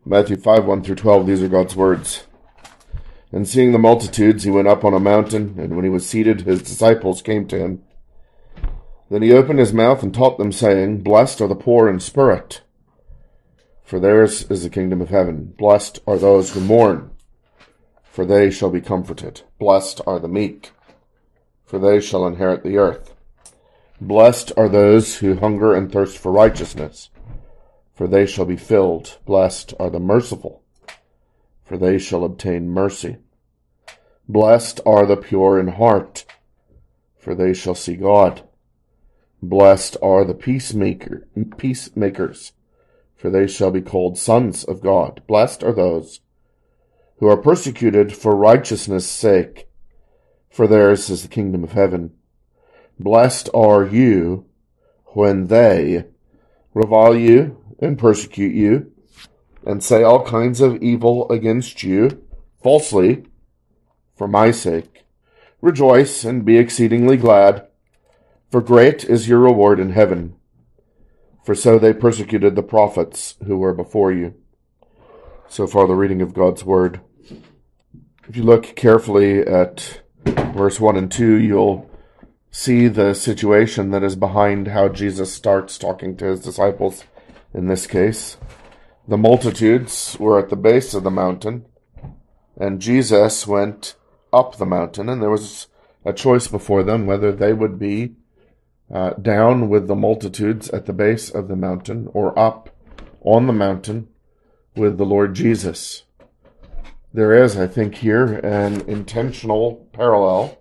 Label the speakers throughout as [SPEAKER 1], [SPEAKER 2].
[SPEAKER 1] Matthew 5, 1 through 12, these are God's words. And seeing the multitudes, he went up on a mountain, and when he was seated, his disciples came to him. Then he opened his mouth and taught them, saying, Blessed are the poor in spirit, for theirs is the kingdom of heaven. Blessed are those who mourn, for they shall be comforted. Blessed are the meek, for they shall inherit the earth. Blessed are those who hunger and thirst for righteousness, for they shall be filled. Blessed are the merciful, for they shall obtain mercy. Blessed are the pure in heart, for they shall see God. Blessed are the peacemakers, for they shall be called sons of God. Blessed are those who are persecuted for righteousness' sake, for theirs is the kingdom of heaven. Blessed are you when they revile you and persecute you, and say all kinds of evil against you falsely for my sake. Rejoice and be exceedingly glad, for great is your reward in heaven. For so they persecuted the prophets who were before you. So far the reading of God's word. If you look carefully at verse 1 and 2, you'll see the situation that is behind how Jesus starts talking to his disciples in this case. The multitudes were at the base of the mountain, and Jesus went up the mountain, and there was a choice before them whether they would be down with the multitudes at the base of the mountain or up on the mountain with the Lord Jesus. There is, I think, here an intentional parallel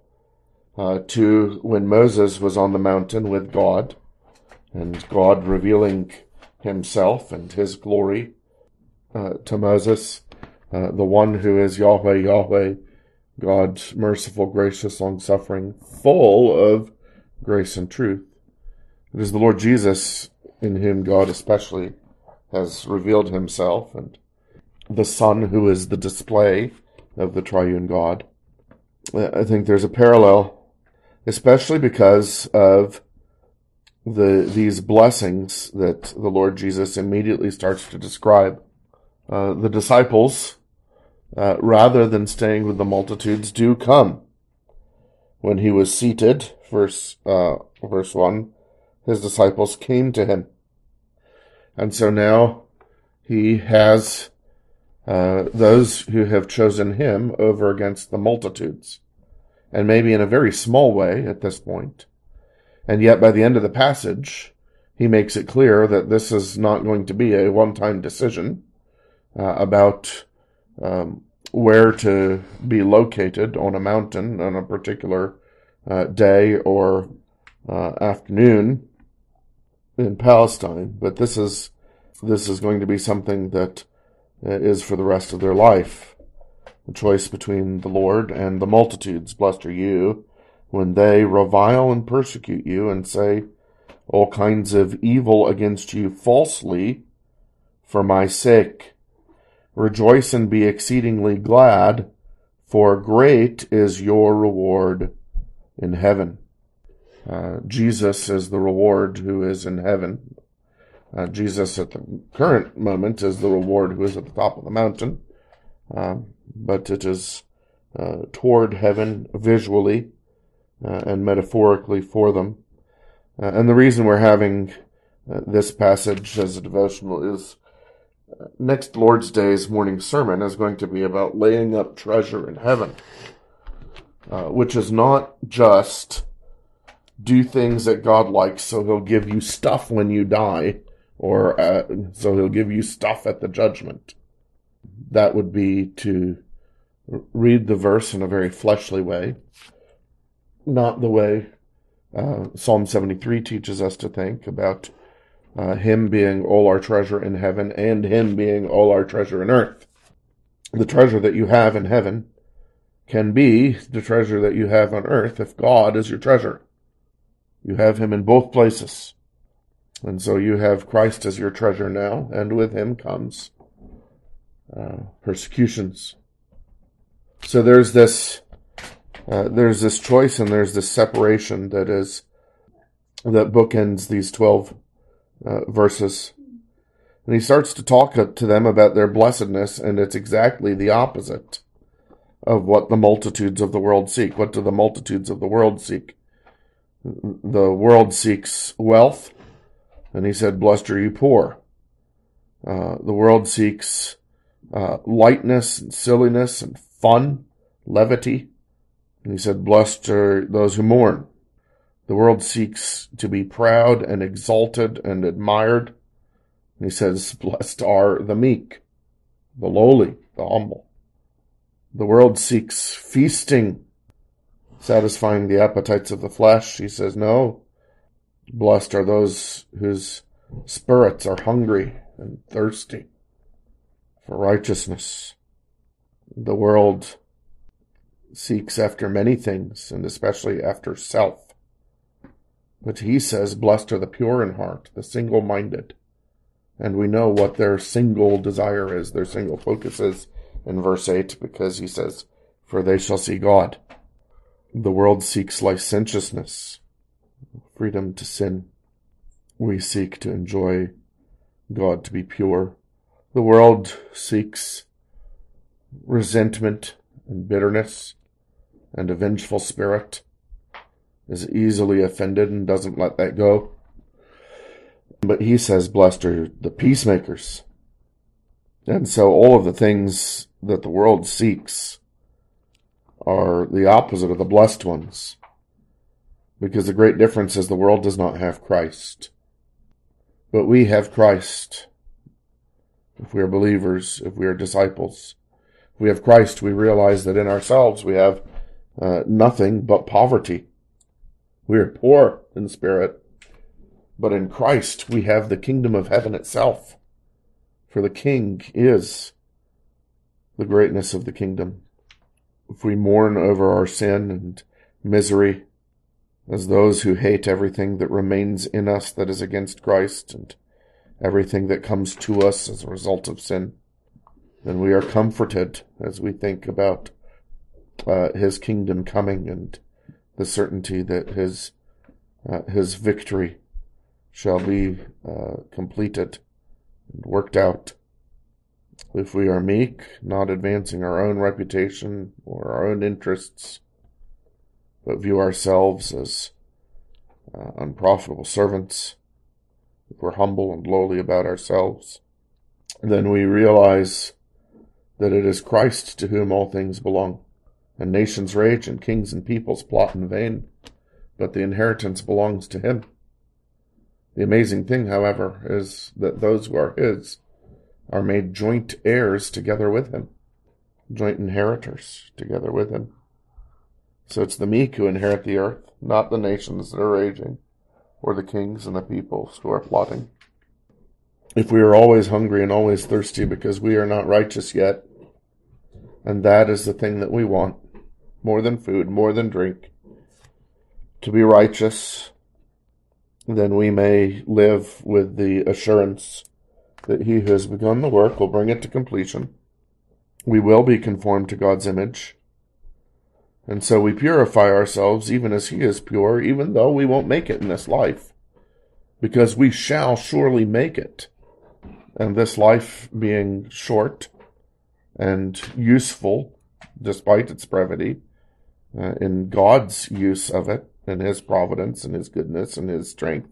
[SPEAKER 1] to when Moses was on the mountain with God, and God revealing himself and his glory to Moses, the one who is Yahweh, Yahweh, God, merciful, gracious, long-suffering, full of grace and truth. It is the Lord Jesus in whom God especially has revealed himself, and the Son who is the display of the triune God. I think there's a parallel, especially because of these blessings that the Lord Jesus immediately starts to describe. The disciples, rather than staying with the multitudes, do come. When he was seated, verse 1, his disciples came to him. And so now he has those who have chosen him over against the multitudes. And maybe in a very small way at this point. And yet by the end of the passage, he makes it clear that this is not going to be a one-time decision about where to be located on a mountain on a particular day or afternoon in Palestine. But this is going to be something that is for the rest of their life. The choice between the Lord and the multitudes. Blessed are you when they revile and persecute you and say all kinds of evil against you falsely for my sake. Rejoice and be exceedingly glad, for great is your reward in heaven. Jesus is the reward who is in heaven. Jesus at the current moment is the reward who is at the top of the mountain. But it is toward heaven visually and metaphorically for them. And the reason we're having this passage as a devotional is next Lord's Day's morning sermon is going to be about laying up treasure in heaven, which is not just do things that God likes so he'll give you stuff when you die, or so he'll give you stuff at the judgment. That would be to read the verse in a very fleshly way, not the way Psalm 73 teaches us to think about him being all our treasure in heaven and him being all our treasure in earth. The treasure that you have in heaven can be the treasure that you have on earth if God is your treasure. You have him in both places. And so you have Christ as your treasure now, and with him comes persecutions. So there's this choice and there's this separation that bookends these 12 verses. And he starts to talk to them about their blessedness, and it's exactly the opposite of what the multitudes of the world seek. What do the multitudes of the world seek? The world seeks wealth, and he said, blessed are you poor. The world seeks lightness and silliness and fun, levity. And he said, blessed are those who mourn. The world seeks to be proud and exalted and admired. And he says, blessed are the meek, the lowly, the humble. The world seeks feasting, satisfying the appetites of the flesh. He says, no, blessed are those whose spirits are hungry and thirsty for righteousness. The world seeks after many things, and especially after self. But he says, blessed are the pure in heart, the single-minded. And we know what their single desire is, their single focus is in verse 8, because he says, for they shall see God. The world seeks licentiousness, freedom to sin. We seek to enjoy God, to be pure. The world seeks resentment and bitterness and a vengeful spirit, is easily offended and doesn't let that go. But he says, blessed are the peacemakers. And so all of the things that the world seeks are the opposite of the blessed ones. Because the great difference is the world does not have Christ. But we have Christ. If we are believers, if we are disciples, if we have Christ, we realize that in ourselves we have nothing but poverty. We are poor in spirit. But in Christ we have the kingdom of heaven itself. For the King is the greatness of the kingdom. If we mourn over our sin and misery as those who hate everything that remains in us that is against Christ and everything that comes to us as a result of sin, then we are comforted as we think about his kingdom coming and the certainty that his victory shall be completed and worked out. If we are meek, not advancing our own reputation or our own interests, but view ourselves as unprofitable servants, if we're humble and lowly about ourselves, then we realize that it is Christ to whom all things belong. And nations rage and kings and peoples plot in vain, but the inheritance belongs to him. The amazing thing, however, is that those who are his are made joint heirs together with him, joint inheritors together with him. So it's the meek who inherit the earth, not the nations that are raging, or the kings and the peoples who are plotting. If we are always hungry and always thirsty because we are not righteous yet, and that is the thing that we want, more than food, more than drink, to be righteous, then we may live with the assurance that he who has begun the work will bring it to completion. We will be conformed to God's image. And so we purify ourselves even as he is pure, even though we won't make it in this life, because we shall surely make it. And this life being short and useful, despite its brevity, in God's use of it, and his providence and his goodness and his strength,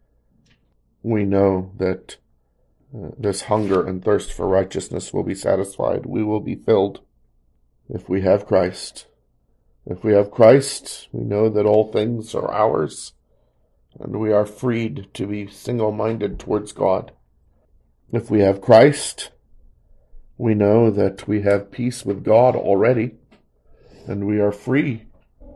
[SPEAKER 1] we know that this hunger and thirst for righteousness will be satisfied. We will be filled if we have Christ. If we have Christ, we know that all things are ours, and we are freed to be single-minded towards God. If we have Christ, we know that we have peace with God already, and we are free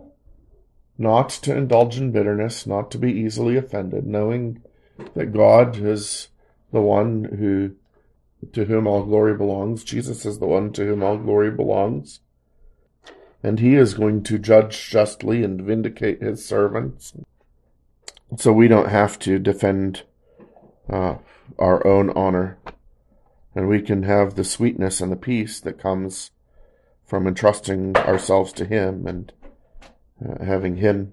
[SPEAKER 1] not to indulge in bitterness, not to be easily offended, knowing that God is the one to whom all glory belongs. Jesus is the one to whom all glory belongs. And he is going to judge justly and vindicate his servants. So we don't have to defend our own honor. And we can have the sweetness and the peace that comes from entrusting ourselves to him and having him.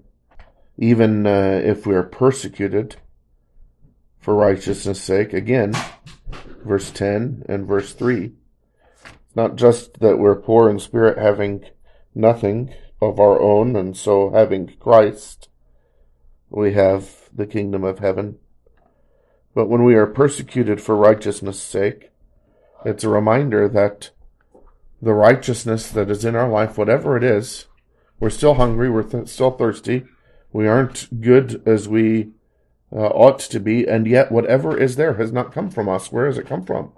[SPEAKER 1] Even if we are persecuted for righteousness' sake, again, verse 10 and verse 3. It's not just that we're poor in spirit, having nothing of our own, and so having Christ, we have the kingdom of heaven. But when we are persecuted for righteousness' sake, it's a reminder that the righteousness that is in our life, whatever it is, we're still hungry, we're still thirsty, we aren't good as we ought to be, and yet whatever is there has not come from us. Where has it come from?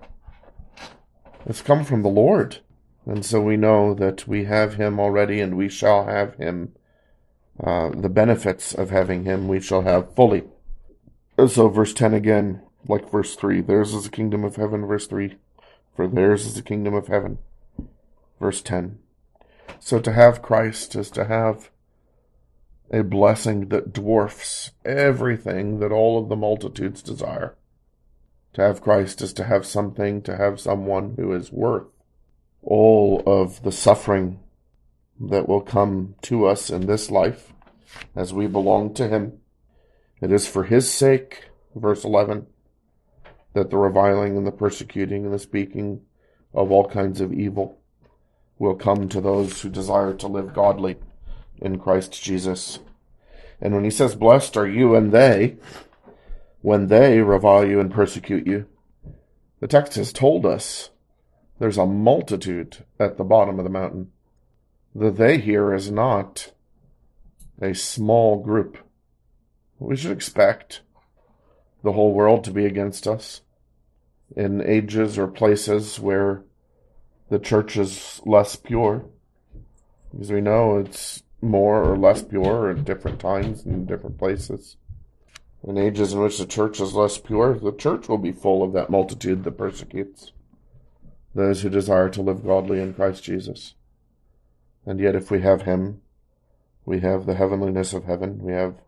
[SPEAKER 1] It's come from the Lord. And so we know that we have him already, and we shall have him. The benefits of having him we shall have fully. So verse 10 again, like verse 3, theirs is the kingdom of heaven, verse 3, for theirs is the kingdom of heaven, verse 10. So to have Christ is to have a blessing that dwarfs everything that all of the multitudes desire. To have Christ is to have something, to have someone who is worth all of the suffering that will come to us in this life as we belong to him. It is for his sake, verse 11, that the reviling and the persecuting and the speaking of all kinds of evil will come to those who desire to live godly in Christ Jesus. And when he says, blessed are you and they, when they revile you and persecute you, the text has told us there's a multitude at the bottom of the mountain. The they here is not a small group. We should expect the whole world to be against us in ages or places where the church is less pure, because we know it's more or less pure at different times and different places. In ages in which the church is less pure, the church will be full of that multitude that persecutes those who desire to live godly in Christ Jesus. And yet if we have him, we have the heavenliness of heaven, we have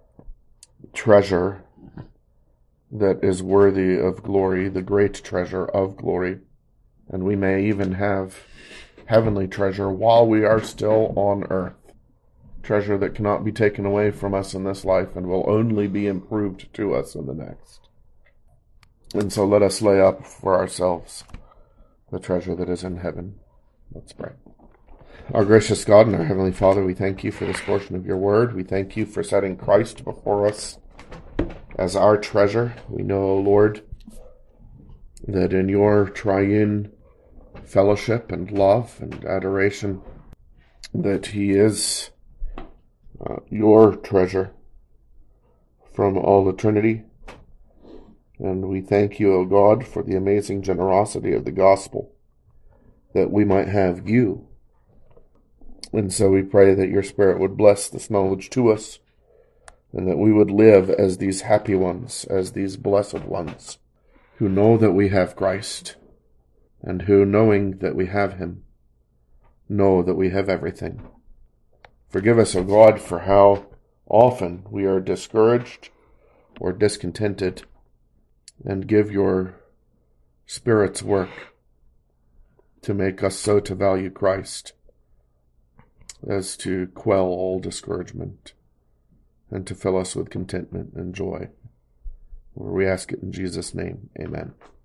[SPEAKER 1] treasure that is worthy of glory, the great treasure of glory, and we may even have heavenly treasure while we are still on earth. Treasure that cannot be taken away from us in this life and will only be improved to us in the next. And so let us lay up for ourselves the treasure that is in heaven. Let's pray. Our gracious God and our Heavenly Father, we thank you for this portion of your word. We thank you for setting Christ before us as our treasure. We know, O Lord, that in your triune fellowship and love and adoration, that he is your treasure from all eternity. And we thank you, O God, for the amazing generosity of the gospel, that we might have you. And so we pray that your Spirit would bless this knowledge to us, and that we would live as these happy ones, as these blessed ones, who know that we have Christ, and who, knowing that we have him, know that we have everything. Forgive us, O God, for how often we are discouraged or discontented, and give your Spirit's work to make us so to value Christ as to quell all discouragement and to fill us with contentment and joy. We ask it in Jesus' name. Amen.